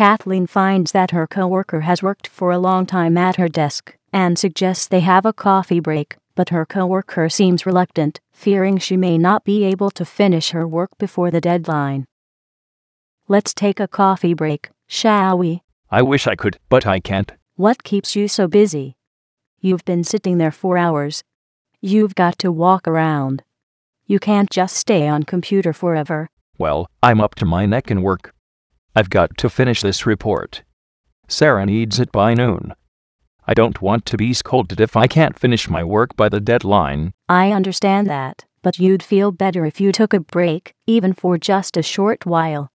Kathleen finds that her coworker has worked for a long time at her desk and suggests they have a coffee break, but her coworker seems reluctant, fearing she may not be able to finish her work before the deadline. Let's take a coffee break, shall we? I wish I could, but I can't. What keeps you so busy? You've been sitting there for hours. You've got to walk around. You can't just stay on computer forever. Well, I'm up to my neck in work. I've got to finish this report. Sarah needs it by noon. I don't want to be scolded if I can't finish my work by the deadline. I understand that, but you'd feel better if you took a break, even for just a short while.